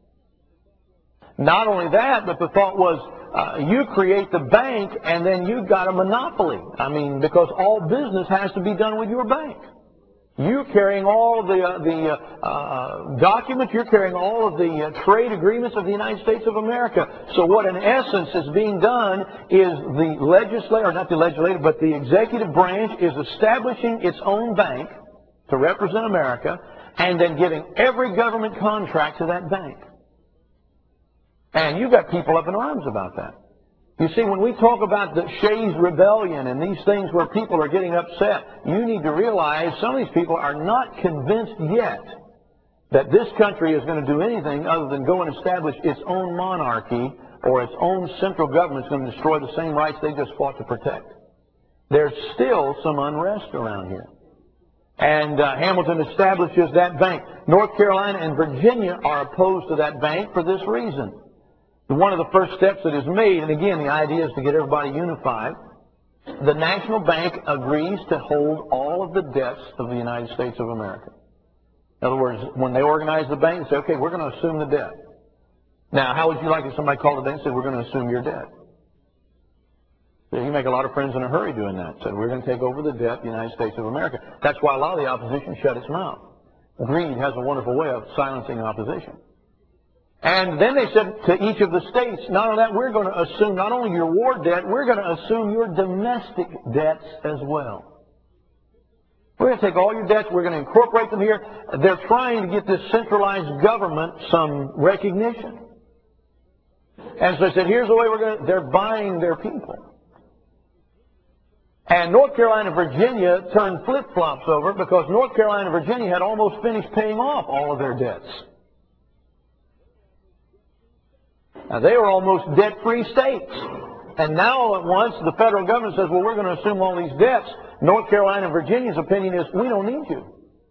Not only that, but the thought was, Uh, you create the bank and then you've got a monopoly. I mean, because all business has to be done with your bank. You're carrying all of the, uh, the uh, uh, documents, you're carrying all of the uh, trade agreements of the United States of America. So what in essence is being done is the legislature, or not the legislature, but the executive branch is establishing its own bank to represent America and then giving every government contract to that bank. And you've got people up in arms about that. You see, when we talk about the Shays Rebellion and these things where people are getting upset, you need to realize some of these people are not convinced yet that this country is going to do anything other than go and establish its own monarchy, or its own central government is going to destroy the same rights they just fought to protect. There's still some unrest around here. And uh, Hamilton establishes that bank. North Carolina and Virginia are opposed to that bank for this reason. One of the first steps that is made, and again, the idea is to get everybody unified, the National Bank agrees to hold all of the debts of the United States of America. In other words, when they organize the bank, they say, okay, we're going to assume the debt. Now, how would you like if somebody called the bank and said, we're going to assume your debt? So you make a lot of friends in a hurry doing that. Said, we're going to take over the debt of the United States of America. That's why a lot of the opposition shut its mouth. Greed has a wonderful way of silencing opposition. And then they said to each of the states, not only that, we're going to assume not only your war debt, we're going to assume your domestic debts as well. We're going to take all your debts, we're going to incorporate them here. They're trying to get this centralized government some recognition. And so they said, here's the way we're going to, they're buying their people. And North Carolina and Virginia turned flip-flops over because North Carolina and Virginia had almost finished paying off all of their debts. Now, they were almost debt-free states. And now at once the federal government says, well, we're going to assume all these debts. North Carolina and Virginia's opinion is, we don't need you.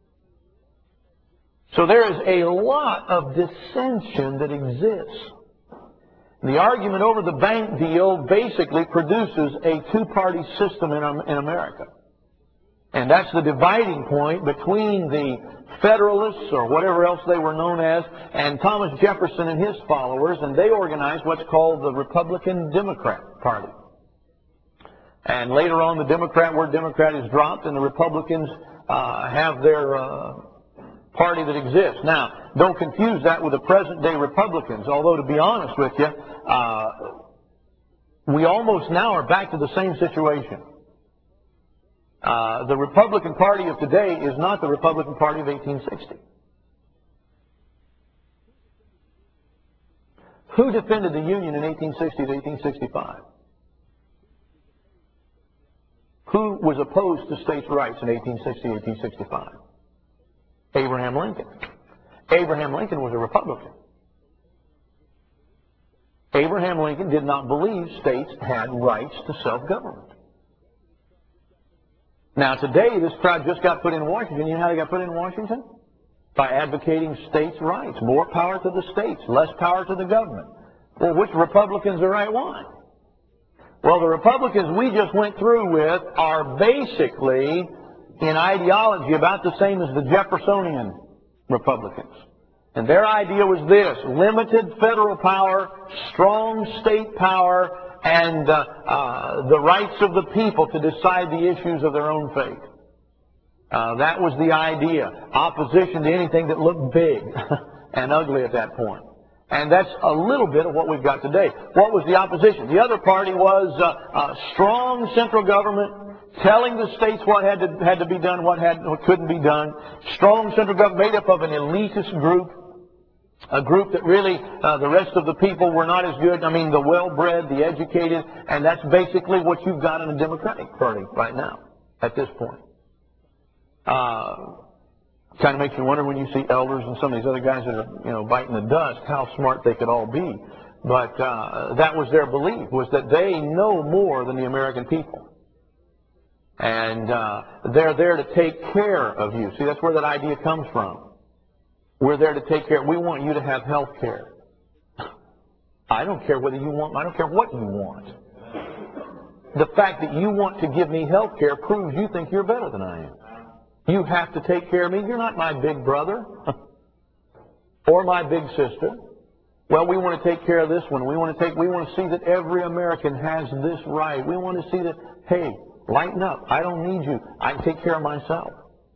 So there is a lot of dissension that exists. The argument over the bank deal basically produces a two-party system in, in America. And that's the dividing point between the Federalists, or whatever else they were known as, and Thomas Jefferson and his followers, and they organized what's called the Republican Democrat Party. And later on, the Democrat word Democrat is dropped, and the Republicans uh, have their uh, party that exists. Now, don't confuse that with the present-day Republicans, although to be honest with you, uh, we almost now are back to the same situation. Uh, the Republican Party of today is not the Republican Party of eighteen sixty. Who defended the Union in eighteen sixty to eighteen sixty-five? Who was opposed to states' rights in eighteen sixty to eighteen sixty-five? Abraham Lincoln. Abraham Lincoln was a Republican. Abraham Lincoln did not believe states had rights to self-government. Now today, this crowd just got put in Washington. You know how they got put in Washington? By advocating states' rights. More power to the states, less power to the government. Well, which Republicans the right one? Well, the Republicans we just went through with are basically in ideology about the same as the Jeffersonian Republicans. And their idea was this: limited federal power, strong state power, and uh, uh, the rights of the people to decide the issues of their own fate. Uh, that was the idea. Opposition to anything that looked big and ugly at that point. And that's a little bit of what we've got today. What was the opposition? The other party was uh, uh, strong central government, telling the states what had to, had to be done, what, had, what couldn't be done. Strong central government made up of an elitist group, a group that really uh, the rest of the people were not as good. I mean, the well-bred, the educated, and that's basically what you've got in the Democratic Party right now at this point. Uh, kind of makes you wonder when you see elders and some of these other guys that are, you know, biting the dust, how smart they could all be. But uh, that was their belief, was that they know more than the American people. And uh, they're there to take care of you. See, that's where that idea comes from. We're there to take care. We want you to have health care. I don't care whether you want, I don't care what you want. The fact that you want to give me health care proves you think you're better than I am. You have to take care of me. You're not my big brother or my big sister. Well, we want to take care of this one. We want to take, we want to see that every American has this right. We want to see that, hey, lighten up. I don't need you. I can take care of myself.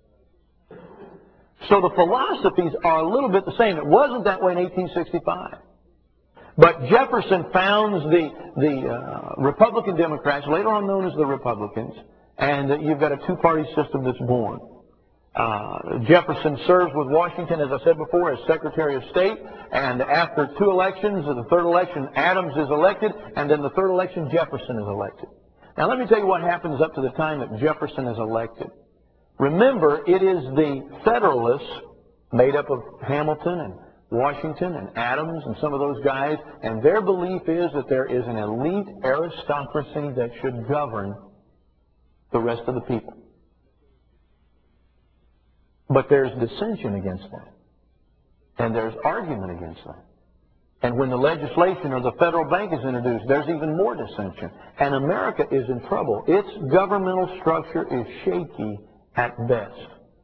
So the philosophies are a little bit the same. It wasn't that way in eighteen sixty-five. But Jefferson founds the, the uh, Republican Democrats, later on known as the Republicans, and uh, you've got a two-party system that's born. Uh, Jefferson serves with Washington, as I said before, as Secretary of State, and after two elections, the third election, Adams is elected, and then the third election, Jefferson is elected. Now let me tell you what happens up to the time that Jefferson is elected. Remember, it is the Federalists, made up of Hamilton and Washington and Adams and some of those guys, and their belief is that there is an elite aristocracy that should govern the rest of the people. But there's dissension against that. And there's argument against that. And when the legislation or the federal bank is introduced, there's even more dissension. And America is in trouble. Its governmental structure is shaky at best.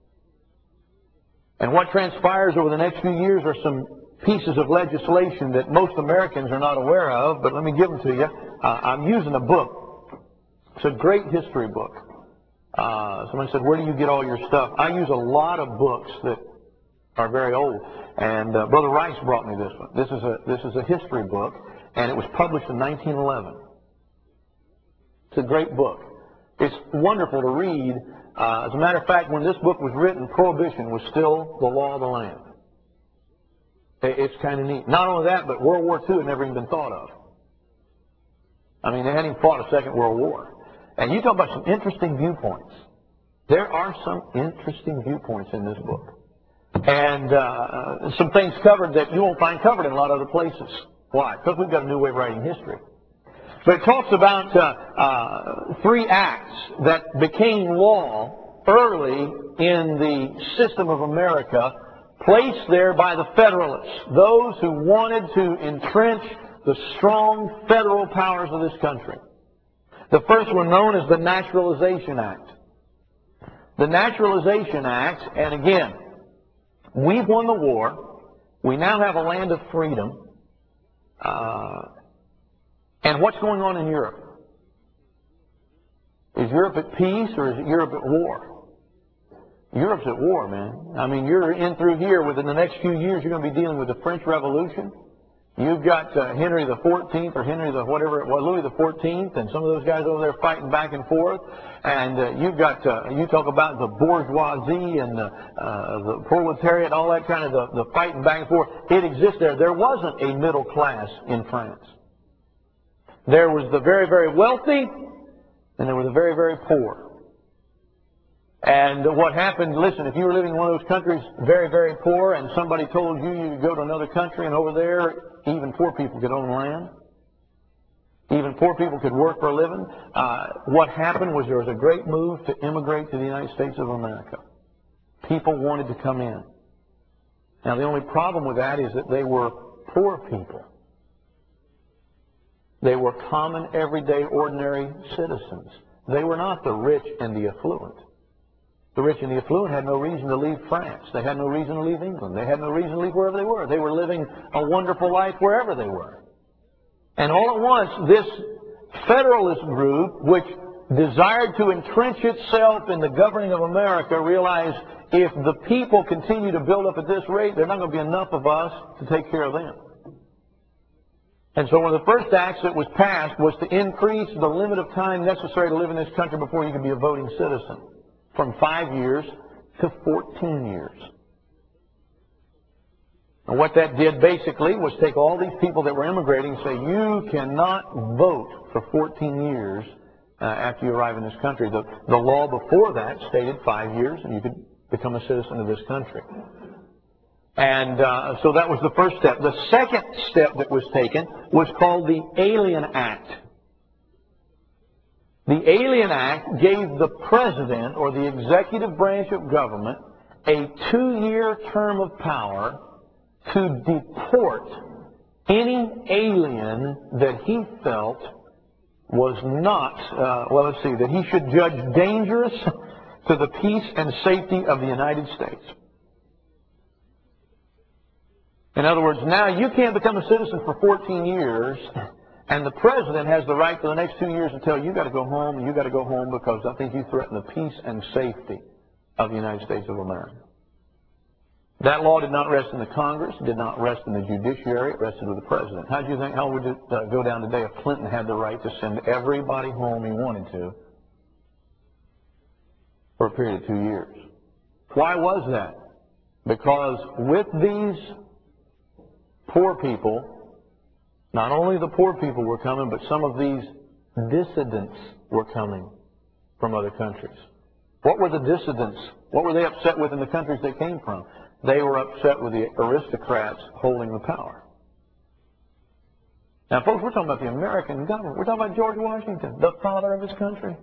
And what transpires over the next few years are some pieces of legislation that most Americans are not aware of, but let me give them to you. Uh, I'm using a book. It's a great history book. Uh, someone said, where do you get all your stuff? I use a lot of books that are very old. And uh, Brother Rice brought me this one. This is a this is a history book, and it was published in nineteen eleven. It's a great book. It's wonderful to read. Uh, as a matter of fact, when this book was written, Prohibition was still the law of the land. It's kind of neat. Not only that, but World War Two had never even been thought of. I mean, they hadn't even fought a Second World War. And you talk about some interesting viewpoints. There are some interesting viewpoints in this book. And uh, some things covered that you won't find covered in a lot of other places. Why? Because we've got a new way of writing history. But it talks about uh, uh, three acts that became law early in the system of America, placed there by the Federalists, those who wanted to entrench the strong federal powers of this country. The first one known as the Naturalization Act. The Naturalization Act, and again, we've won the war. We now have a land of freedom. Uh, and what's going on in Europe? Is Europe at peace or is Europe at war? Europe's at war, man. I mean, you're in through here. Within the next few years, you're going to be dealing with the French Revolution. You've got uh, Henry the fourteenth or Henry the whatever it was, Louis the fourteenth, and some of those guys over there fighting back and forth. And uh, you've got, uh, you talk about the bourgeoisie and the, uh, the proletariat, all that kind of the, the fighting back and forth. It exists there. There wasn't a middle class in France. There was the very, very wealthy, and there were the very, very poor. And what happened, listen, if you were living in one of those countries, very, very poor, and somebody told you you could go to another country, and over there, even poor people could own land, Even poor people could work for a living. Uh, what happened was there was a great move to immigrate to the United States of America. People wanted to come in. Now, the only problem with that is that they were poor people. They were common, everyday, ordinary citizens. They were not the rich and the affluent. The rich and the affluent had no reason to leave France. They had no reason to leave England. They had no reason to leave wherever they were. They were living a wonderful life wherever they were. And all at once, this Federalist group, which desired to entrench itself in the governing of America, realized if the people continue to build up at this rate, there's not going to be enough of us to take care of them. And so one of the first acts that was passed was to increase the limit of time necessary to live in this country before you could be a voting citizen, from five years to fourteen years. And what that did basically was take all these people that were immigrating and say, you cannot vote for fourteen years uh, after you arrive in this country. The, the law before that stated five years and you could become a citizen of this country. And uh, so that was the first step. The second step that was taken was called the Alien Act. The Alien Act gave the president or the executive branch of government a two-year term of power to deport any alien that he felt was not, uh, well, let's see, that he should judge dangerous to the peace and safety of the United States. In other words, now you can't become a citizen for fourteen years, and the president has the right for the next two years to tell you, you got to go home, and you got to go home because I think you threaten the peace and safety of the United States of America. That law did not rest in the Congress, did not rest in the judiciary, it rested with the president. How do you think, how would it uh, go down today if Clinton had the right to send everybody home he wanted to for a period of two years? Why was that? Because with these poor people, not only the poor people were coming, but some of these dissidents were coming from other countries. What were the dissidents? What were they upset with in the countries they came from? They were upset with the aristocrats holding the power. Now, folks, we're talking about the American government. We're talking about George Washington, the father of his country.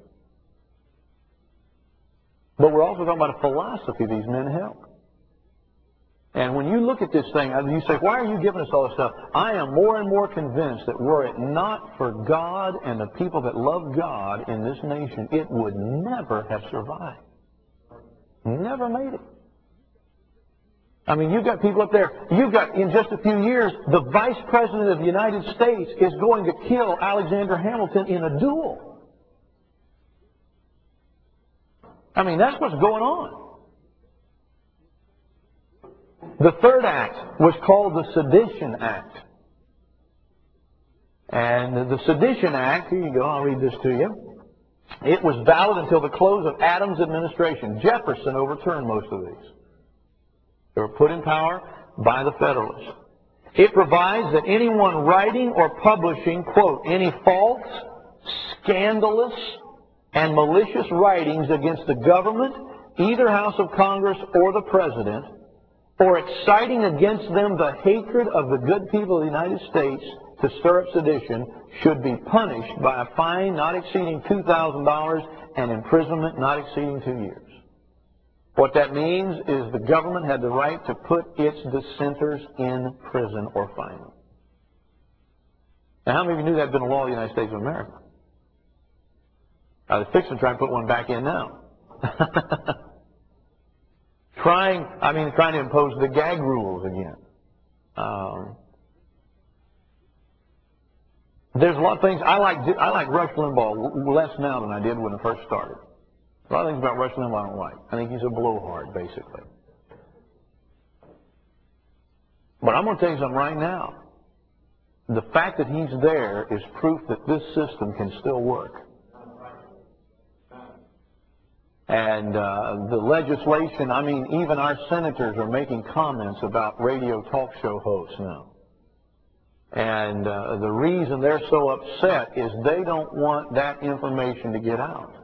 But we're also talking about a philosophy these men held. And when you look at this thing, you say, why are you giving us all this stuff? I am more and more convinced that were it not for God and the people that love God in this nation, it would never have survived. Never made it. I mean, you've got people up there, you've got, in just a few years, the Vice President of the United States is going to kill Alexander Hamilton in a duel. I mean, that's what's going on. The third act was called the Sedition Act. And the Sedition Act, here you go, I'll read this to you. It was valid until the close of Adams' administration. Jefferson overturned most of these. They were put in power by the Federalists. It provides that anyone writing or publishing, quote, any false, scandalous, and malicious writings against the government, either House of Congress or the President, or exciting against them the hatred of the good people of the United States to stir up sedition, should be punished by a fine not exceeding two thousand dollars and imprisonment not exceeding two years. What that means is the government had the right to put its dissenters in prison or fine them. Now, how many of you knew that had been a law of the United States of America? Now, they're fixing to try and put one back in now. Trying, I mean, trying to impose the gag rules again. Um, there's a lot of things, I like I like Rush Limbaugh less now than I did when I first started. A lot of things about Rush Limbaugh I don't like. I think he's a blowhard, basically. But I'm going to tell you something right now. The fact that he's there is proof that this system can still work. And uh, the legislation, I mean, even our senators are making comments about radio talk show hosts now. And uh, the reason they're so upset is they don't want that information to get out.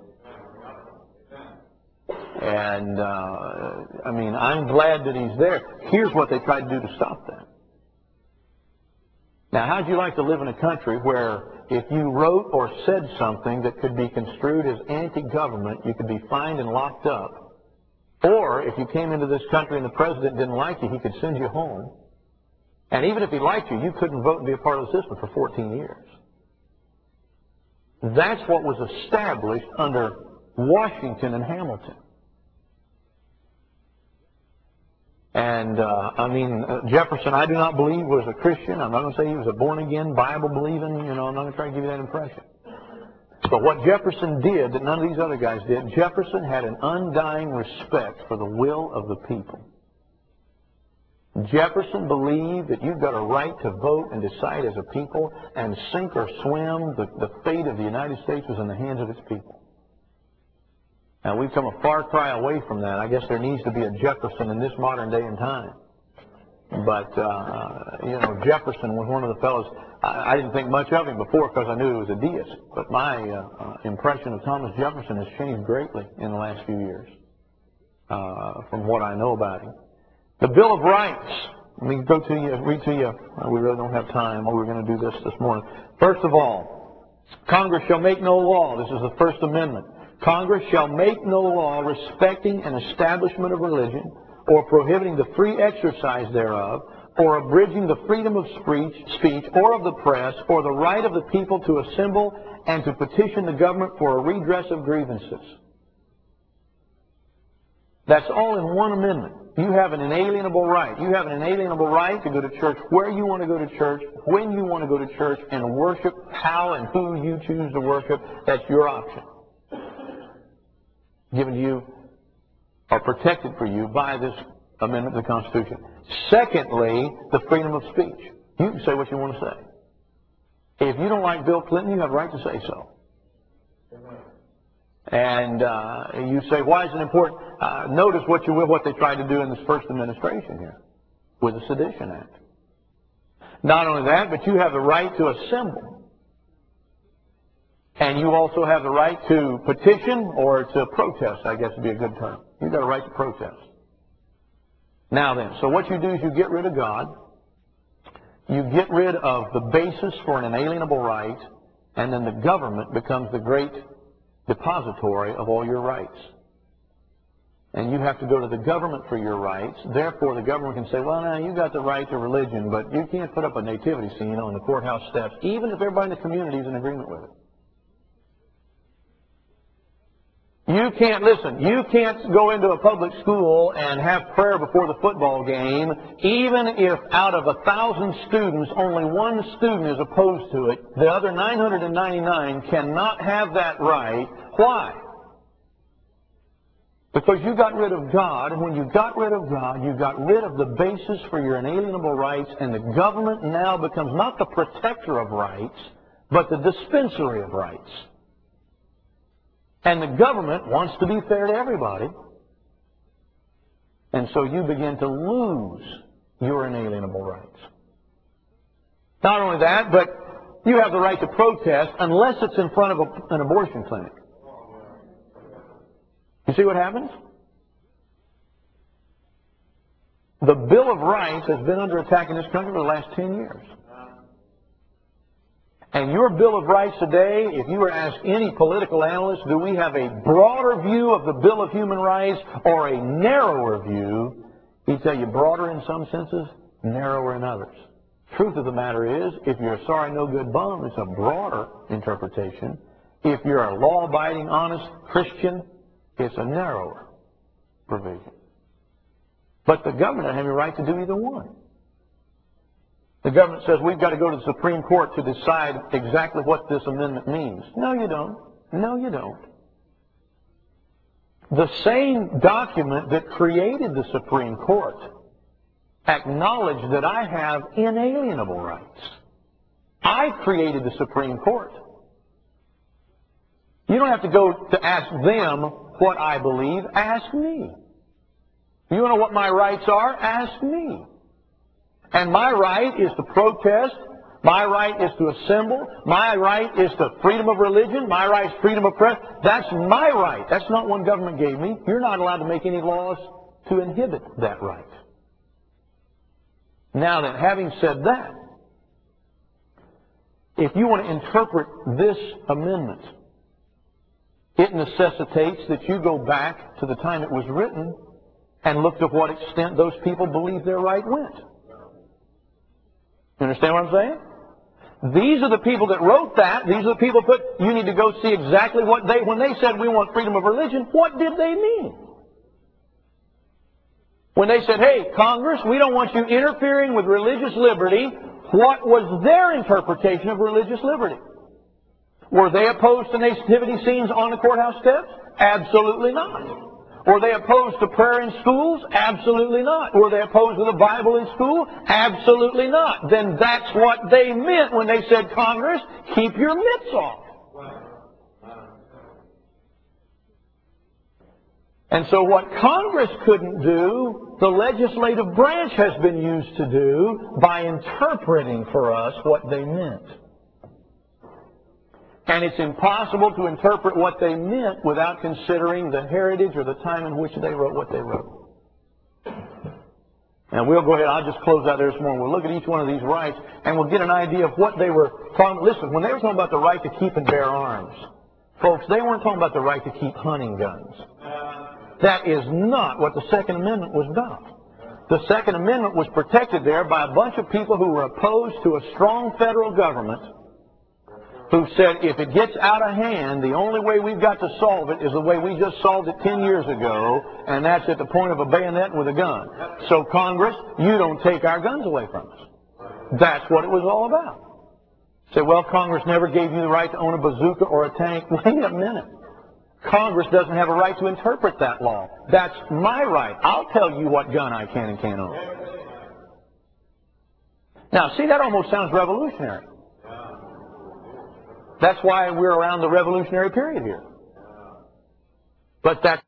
And, uh, I mean, I'm glad that he's there. Here's what they tried to do to stop that. Now, how'd you like to live in a country where if you wrote or said something that could be construed as anti-government, you could be fined and locked up? Or if you came into this country and the president didn't like you, he could send you home. And even if he liked you, you couldn't vote and be a part of the system for fourteen years. That's what was established under Washington and Hamilton. And, uh, I mean, uh, Jefferson, I do not believe was a Christian. I'm not going to say he was a born-again, Bible-believing, you know, I'm not going to try to give you that impression. But what Jefferson did that none of these other guys did, Jefferson had an undying respect for the will of the people. Jefferson believed that you've got a right to vote and decide as a people, and sink or swim, the, the fate of the United States was in the hands of its people. Now, we've come a far cry away from that. I guess there needs to be a Jefferson in this modern day and time. But, uh, you know, Jefferson was one of the fellows, I, I didn't think much of him before because I knew he was a deist. But my uh, uh, impression of Thomas Jefferson has changed greatly in the last few years uh, from what I know about him. The Bill of Rights. Let me go to you, read to you. We really don't have time. We're going to do this this morning. First of all, Congress shall make no law. This is the First Amendment. Congress shall make no law respecting an establishment of religion, or prohibiting the free exercise thereof, or abridging the freedom of speech, speech, or of the press, or the right of the people to assemble and to petition the government for a redress of grievances. That's all in one amendment. You have an inalienable right. You have an inalienable right to go to church where you want to go to church, when you want to go to church, and worship how and who you choose to worship. That's your option. Given to you, or protected for you by this amendment to the Constitution. Secondly, the freedom of speech. You can say what you want to say. If you don't like Bill Clinton, you have a right to say so. And uh, you say, why is it important? Uh, notice what you will, what they tried to do in this first administration here with the Sedition Act. Not only that, but you have the right to assemble. And you also have the right to petition or to protest, I guess would be a good term. You've got a right to protest. Now then, so what you do is you get rid of God. You get rid of the basis for an inalienable right, and then the government becomes the great depository of all your rights. And you have to go to the government for your rights. Therefore, the government can say, well, now, you got the right to religion, but you can't put up a nativity scene on the courthouse steps, even if everybody in the community is in agreement with it. You can't, listen, you can't go into a public school and have prayer before the football game, even if out of a thousand students, only one student is opposed to it. The other nine hundred ninety-nine cannot have that right. Why? Because you got rid of God, and when you got rid of God, you got rid of the basis for your inalienable rights, and the government now becomes not the protector of rights, but the dispensary of rights. And the government wants to be fair to everybody. And so you begin to lose your inalienable rights. Not only that, but you have the right to protest unless it's in front of a, an abortion clinic. You see what happens? The Bill of Rights has been under attack in this country for the last ten years. And your Bill of Rights today, if you were asked any political analyst, do we have a broader view of the Bill of Human Rights or a narrower view, he'd tell you broader in some senses, narrower in others. Truth of the matter is, if you're a sorry, no good bum, it's a broader interpretation. If you're a law-abiding, honest Christian, it's a narrower provision. But the government doesn't have any right to do either one. The government says we've got to go to the Supreme Court to decide exactly what this amendment means. No, you don't. No, you don't. The same document that created the Supreme Court acknowledged that I have inalienable rights. I created the Supreme Court. You don't have to go to ask them what I believe. Ask me. You want to know what my rights are? Ask me. And my right is to protest. My right is to assemble. My right is to freedom of religion. My right is freedom of press. That's my right. That's not one government gave me. You're not allowed to make any laws to inhibit that right. Now then, having said that, if you want to interpret this amendment, it necessitates that you go back to the time it was written and look to what extent those people believe their right went. You understand what I'm saying? These are the people that wrote that. These are the people put, you need to go see exactly what they, when they said we want freedom of religion, what did they mean? When they said, hey, Congress, we don't want you interfering with religious liberty, what was their interpretation of religious liberty? Were they opposed to nativity scenes on the courthouse steps? Absolutely not. Were they opposed to prayer in schools? Absolutely not. Were they opposed to the Bible in school? Absolutely not. Then that's what they meant when they said, Congress, keep your mitts off. And so what Congress couldn't do, the legislative branch has been used to do by interpreting for us what they meant. And it's impossible to interpret what they meant without considering the heritage or the time in which they wrote what they wrote. And we'll go ahead, I'll just close out there this morning. We'll look at each one of these rights and we'll get an idea of what they were talking. Listen, when they were talking about the right to keep and bear arms, folks, they weren't talking about the right to keep hunting guns. That is not what the Second Amendment was about. The Second Amendment was protected there by a bunch of people who were opposed to a strong federal government who said if it gets out of hand, the only way we've got to solve it is the way we just solved it ten years ago, and that's at the point of a bayonet with a gun. So Congress, you don't take our guns away from us. That's what it was all about. Say, well, Congress never gave you the right to own a bazooka or a tank. Wait a minute. Congress doesn't have a right to interpret that law. That's my right. I'll tell you what gun I can and can't own. Now, see, that almost sounds revolutionary. That's why we're around the revolutionary period here. But that's